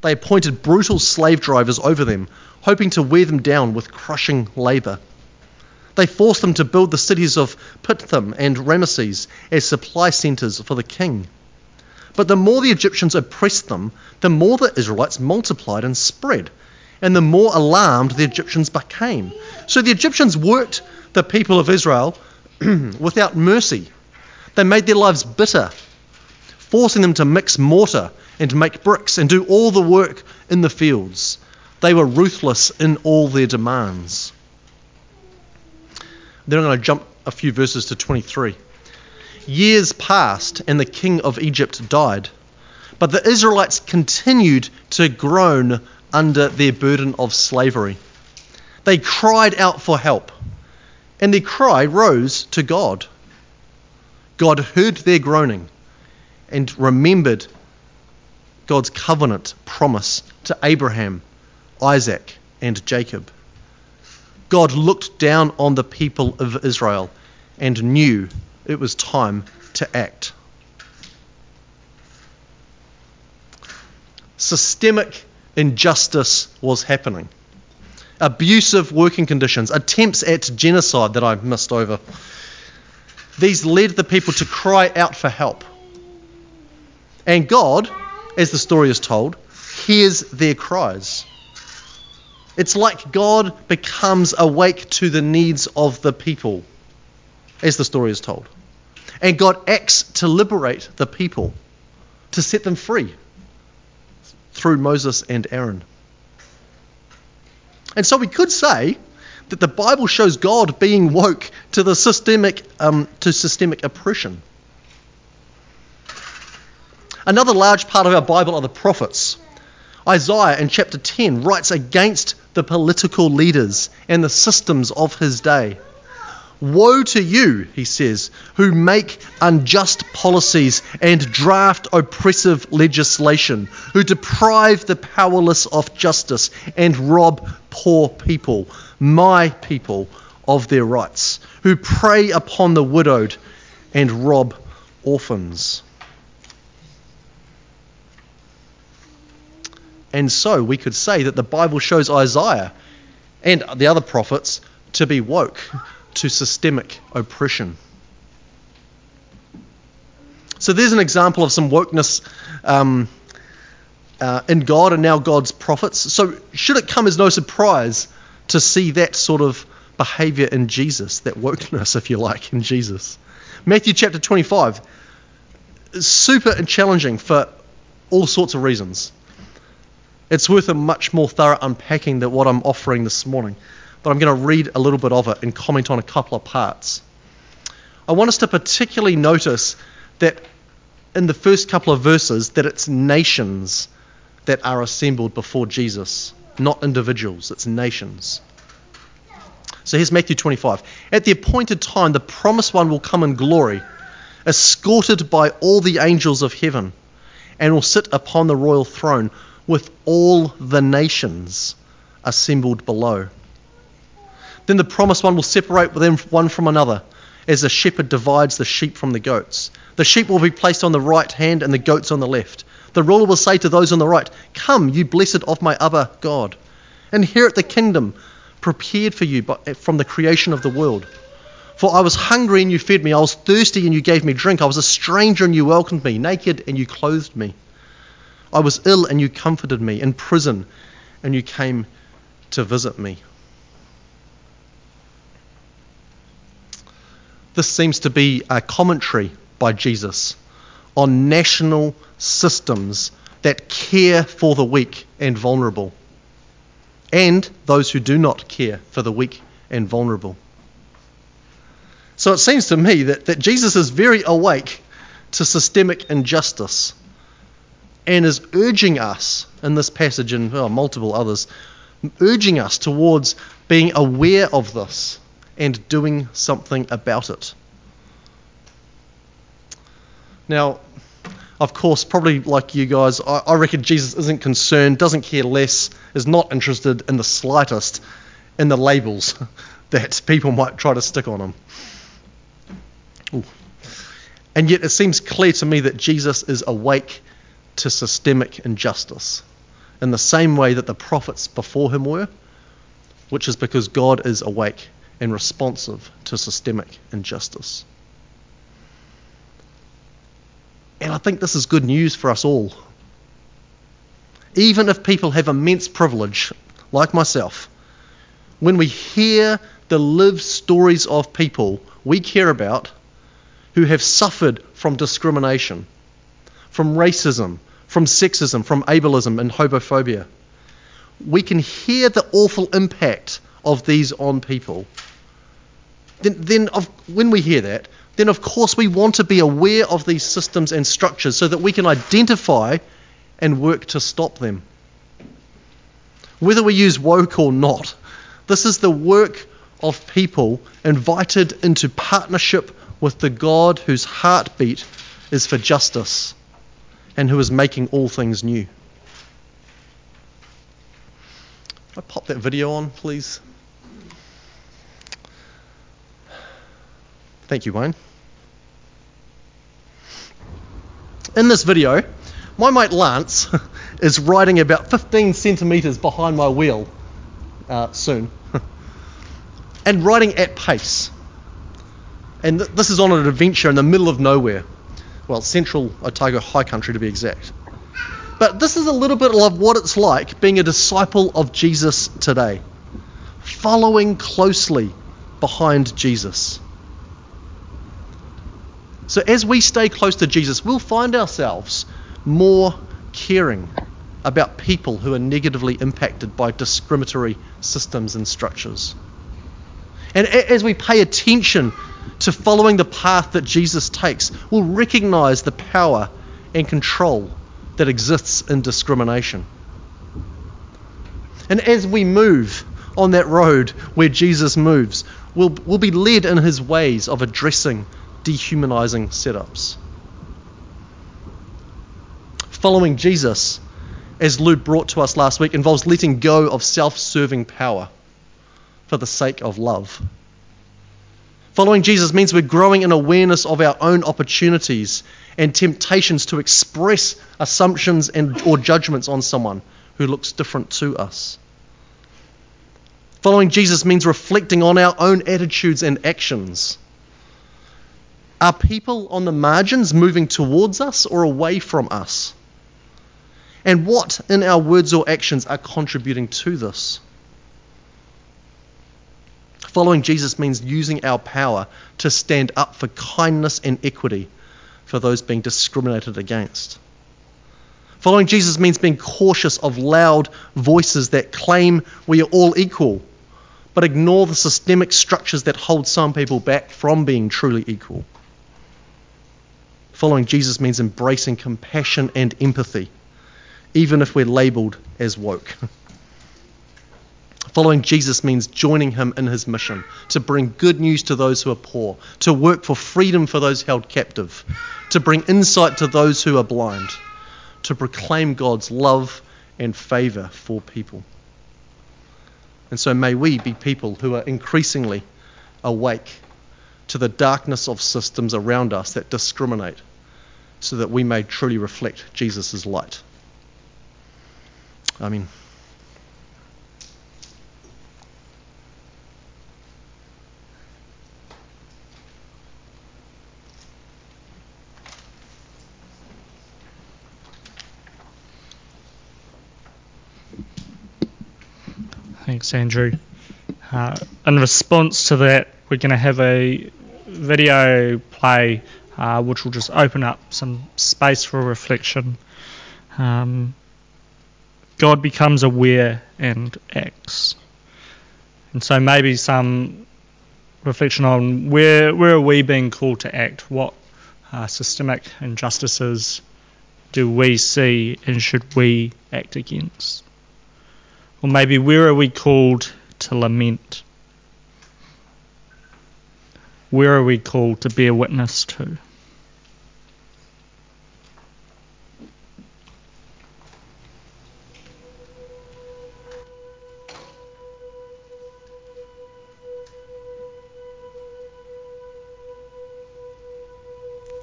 They appointed brutal slave drivers over them, hoping to wear them down with crushing labour. They forced them to build the cities of Pithom and Ramesses as supply centres for the king. But the more the Egyptians oppressed them, the more the Israelites multiplied and spread, and the more alarmed the Egyptians became. So the Egyptians worked the people of Israel without mercy. They made their lives bitter, forcing them to mix mortar and make bricks and do all the work in the fields. They were ruthless in all their demands. Then I'm going to jump a few verses to 23. Years passed and the king of Egypt died, but the Israelites continued to groan under their burden of slavery. They cried out for help, and their cry rose to God. God heard their groaning and remembered God's covenant promise to Abraham, Isaac, and Jacob. God looked down on the people of Israel and knew it was time to act. Systemic injustice was happening. Abusive working conditions, attempts at genocide that I missed over. These led the people to cry out for help. And God, as the story is told, hears their cries. It's like God becomes awake to the needs of the people, as the story is told. And God acts to liberate the people, to set them free through Moses and Aaron. And so we could say that the Bible shows God being woke to the systemic oppression. Another large part of our Bible are the prophets. Isaiah in chapter 10 writes against the political leaders and the systems of his day. Woe to you, he says, who make unjust policies and draft oppressive legislation, who deprive the powerless of justice and rob poor people, my people, of their rights, who prey upon the widowed and rob orphans. And so we could say that the Bible shows Isaiah and the other prophets to be woke to systemic oppression. So there's an example of some wokeness in God and now God's prophets. So should it come as no surprise to see that sort of behaviour in Jesus, that wokeness, if you like, in Jesus? Matthew chapter 25 is super challenging for all sorts of reasons. It's worth a much more thorough unpacking than what I'm offering this morning. But I'm going to read a little bit of it and comment on a couple of parts. I want us to particularly notice that in the first couple of verses that it's nations that are assembled before Jesus, not individuals, it's nations. So here's Matthew 25. At the appointed time, the promised one will come in glory, escorted by all the angels of heaven, and will sit upon the royal throne with all the nations assembled below. Then the promised one will separate them one from another, as a shepherd divides the sheep from the goats. The sheep will be placed on the right hand and the goats on the left. The ruler will say to those on the right, "Come, you blessed of my Abba God, inherit the kingdom prepared for you from the creation of the world. For I was hungry and you fed me, I was thirsty and you gave me drink, I was a stranger and you welcomed me, naked and you clothed me. I was ill and you comforted me, in prison and you came to visit me." This seems to be a commentary by Jesus on national systems that care for the weak and vulnerable, and those who do not care for the weak and vulnerable. So it seems to me that Jesus is very awake to systemic injustice and is urging us in this passage and multiple others, urging us towards being aware of this and doing something about it. Now, of course, probably like you guys, I reckon Jesus isn't concerned, doesn't care less, is not interested in the slightest in the labels that people might try to stick on him. Ooh. And yet it seems clear to me that Jesus is awake to systemic injustice in the same way that the prophets before him were, which is because God is awake and responsive to systemic injustice. And I think this is good news for us all. Even if people have immense privilege, like myself, when we hear the lived stories of people we care about who have suffered from discrimination, from racism, from sexism, from ableism and homophobia, we can hear the awful impact of these on people. When we hear that, then of course we want to be aware of these systems and structures so that we can identify and work to stop them. Whether we use woke or not, this is the work of people invited into partnership with the God whose heartbeat is for justice and who is making all things new. Can I pop that video on, please? Thank you, Wayne. In this video, my mate Lance is riding about 15 centimetres behind my wheel soon and riding at pace. And this is on an adventure in the middle of nowhere. Well, central Otago High Country to be exact. But this is a little bit of what it's like being a disciple of Jesus today, following closely behind Jesus. So as we stay close to Jesus, we'll find ourselves more caring about people who are negatively impacted by discriminatory systems and structures. And as we pay attention to following the path that Jesus takes, we'll recognize the power and control that exists in discrimination. And as we move on that road where Jesus moves, we'll be led in his ways of addressing dehumanizing setups. Following Jesus, as Lou brought to us last week, involves letting go of self-serving power for the sake of love. Following Jesus means we're growing in awareness of our own opportunities and temptations to express assumptions or judgments on someone who looks different to us. Following Jesus means reflecting on our own attitudes and actions. Are people on the margins moving towards us or away from us? And what in our words or actions are contributing to this? Following Jesus means using our power to stand up for kindness and equity for those being discriminated against. Following Jesus means being cautious of loud voices that claim we are all equal, but ignore the systemic structures that hold some people back from being truly equal. Following Jesus means embracing compassion and empathy, even if we're labelled as woke. Following Jesus means joining him in his mission to bring good news to those who are poor, to work for freedom for those held captive, to bring insight to those who are blind, to proclaim God's love and favour for people. And so may we be people who are increasingly awake to the darkness of systems around us that discriminate, so that we may truly reflect Jesus' light. Amen. Thanks, Andrew. In response to that, we're going to have a video play which will just open up some space for reflection. God becomes aware and acts. And so maybe some reflection on where are we being called to act? What systemic injustices do we see and should we act against? Or maybe where are we called to lament? Where are we called to bear witness to?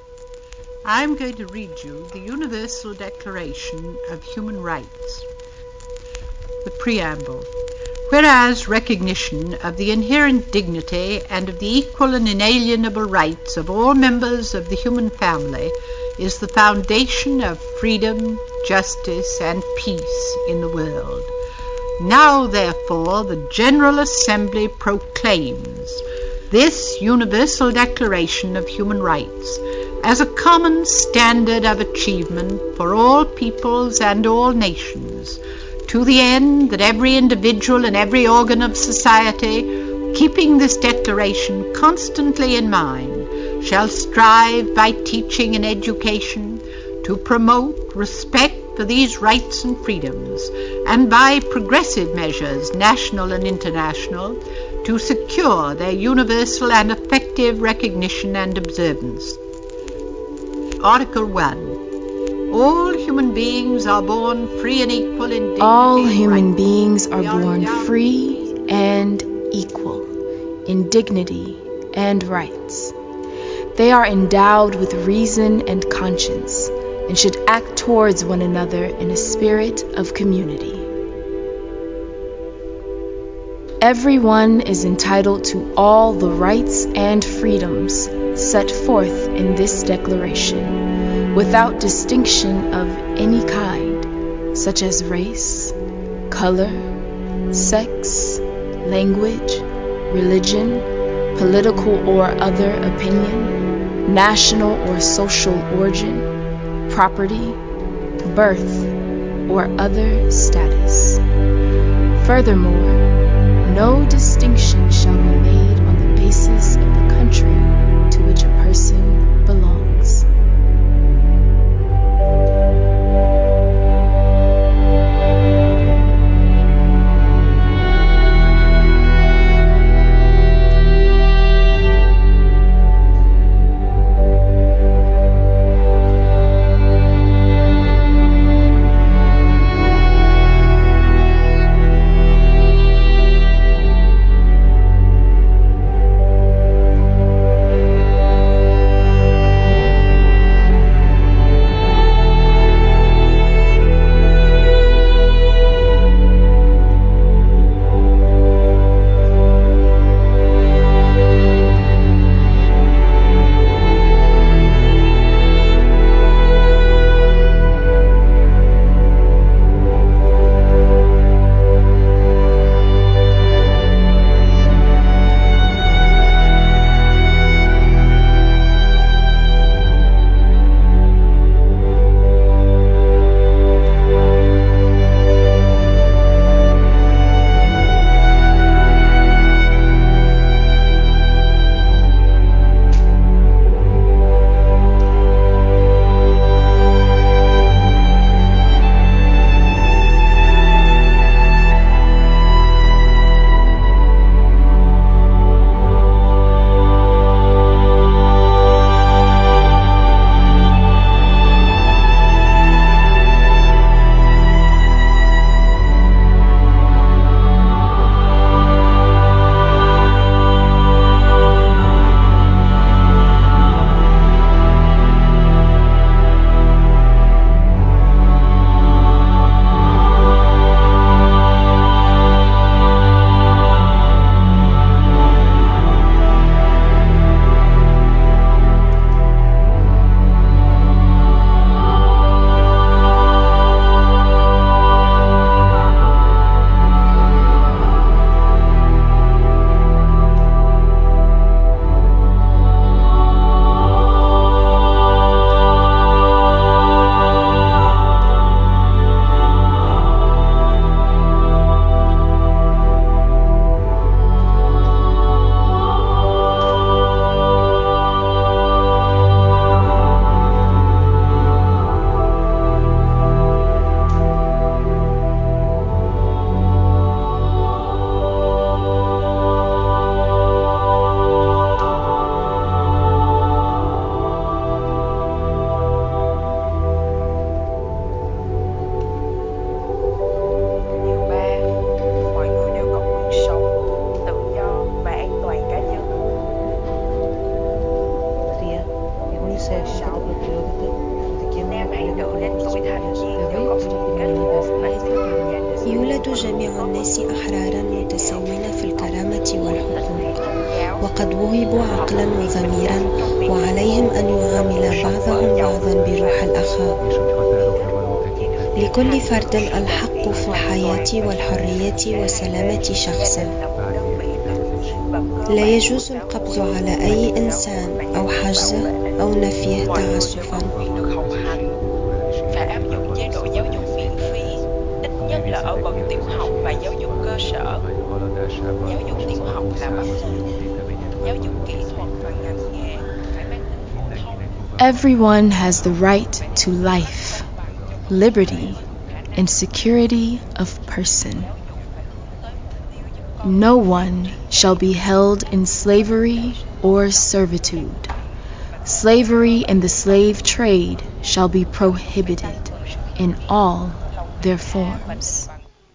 I'm going to read you the Universal Declaration of Human Rights, preamble. Whereas recognition of the inherent dignity and of the equal and inalienable rights of all members of the human family is the foundation of freedom, justice, and peace in the world. Now, therefore, the General Assembly proclaims this Universal Declaration of Human Rights as a common standard of achievement for all peoples and all nations, to the end that every individual and every organ of society, keeping this declaration constantly in mind, shall strive by teaching and education to promote respect for these rights and freedoms, and by progressive measures, national and international, to secure their universal and effective recognition and observance. Article 1. All human beings are born free and equal in dignity. All human beings are born free and equal in dignity and rights. They are endowed with reason and conscience and should act towards one another in a spirit of community. Everyone is entitled to all the rights and freedoms set forth in this declaration, without distinction of any kind, such as race, color, sex, language, religion, political or other opinion, national or social origin, property, birth, or other status. Furthermore, no distinction shall be made on the basis of the country to which a person belongs. يولد جميع الناس أحرارا متساوين في الكرامة والحقوق، وقد وهبوا عقلا وضميرا، وعليهم أن يعامل بعضهم بعضا بروح الأخاء. لكل فرد الحق في الحياة والحرية وسلامة شخصه. لا يجوز القبض على أي إنسان أو حجزه أو نفيه تعسفا. Phải áp dụng chế độ giáo dục miễn phí, ít nhất là ở bậc tiểu học và giáo dục cơ sở. Giáo dục tiểu học là bậc giáo dục kỹ thuật và ngành nghề phải mang tính phổ thông. Everyone has the right to life, liberty, and security of person. No one shall be held in slavery or servitude. Slavery and the slave trade shall be prohibited in all their forms.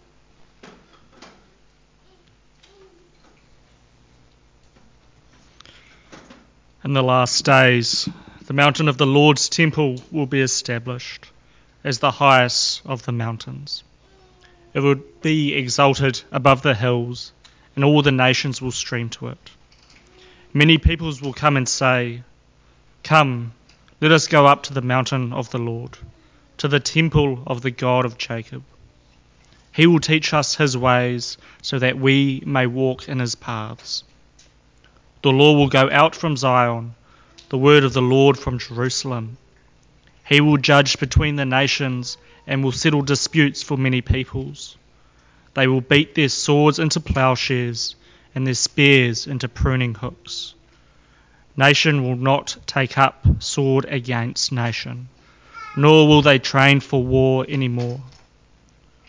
In the last days, the mountain of the Lord's temple will be established as the highest of the mountains. It will be exalted above the hills, and all the nations will stream to it. Many peoples will come and say, "Come, let us go up to the mountain of the Lord, to the temple of the God of Jacob. He will teach us his ways, so that we may walk in his paths." The law will go out from Zion, the word of the Lord from Jerusalem. He will judge between the nations and will settle disputes for many peoples. They will beat their swords into plowshares and their spears into pruning hooks. Nation will not take up sword against nation, nor will they train for war any more.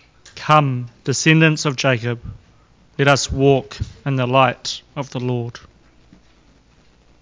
Come, descendants of Jacob, let us walk in the light of the Lord.